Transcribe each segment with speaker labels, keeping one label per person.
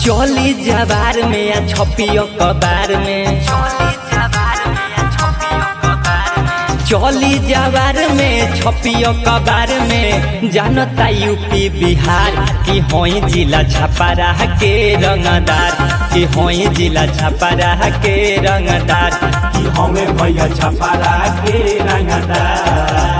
Speaker 1: चली जवार में या छपियो कबार में, चली जवार में छपियो कबार में, जानता यूपी बिहार की होई जिला छपारा के रंगदार, की होई जिला छपारा के रंगदार,
Speaker 2: कि हमें भैया छपारा के रंगदार।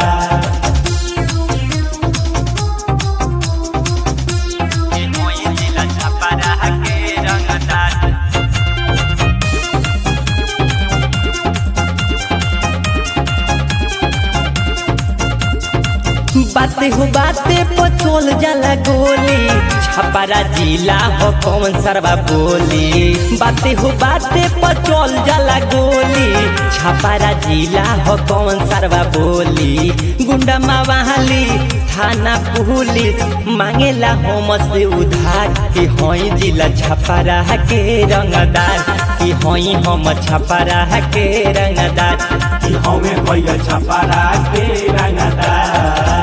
Speaker 1: बाते हो बाते पचोल जाला गोली, छपारा जिला हो कौन सरवा बोली। बाते हो बाते पचोल जाला गोली, छपारा जिला हो कौन सरवा बोली। गुंडा मावाली थाना पुलिस मांगेला हम से उधार, कि होई जिला छपारा के रंगदार, कि होई हम छपारा के रंगदार,
Speaker 2: कि हमें भैया छपारा के रंगदार।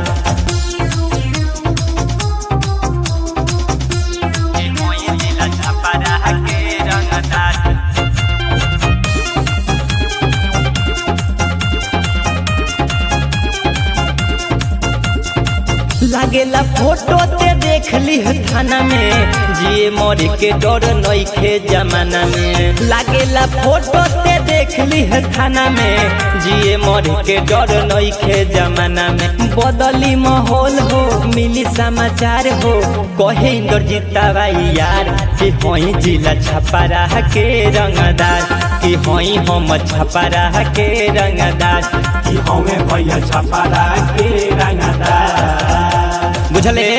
Speaker 1: लागेला फोटो ते देख ली थाना में, जिए मरे के डर नइखे जमाना में। लागेला फोटो ते देख ली थाना में, जिए मरे के डर नइखे जमाना में। बदली माहौल हो मिली समाचार हो, कहे इंद्रजीत भाई यार, कि होई जिला छपारा के रंगदार, कि होई हम छपारा के रंगदार,
Speaker 2: कि हमें भैया छपारा के रंगदार।
Speaker 1: बुझले।